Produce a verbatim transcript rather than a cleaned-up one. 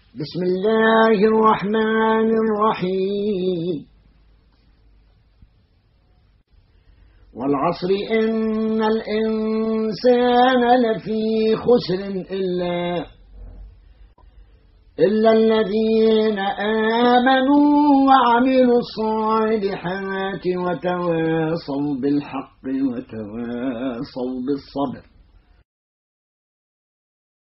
بسم الله الرحمن الرحيم. والعصر إن الإنسان لفي خسر إلا إلا الذين آمنوا وعملوا الصالحات وتواصوا بالحق وتواصوا بالصبر.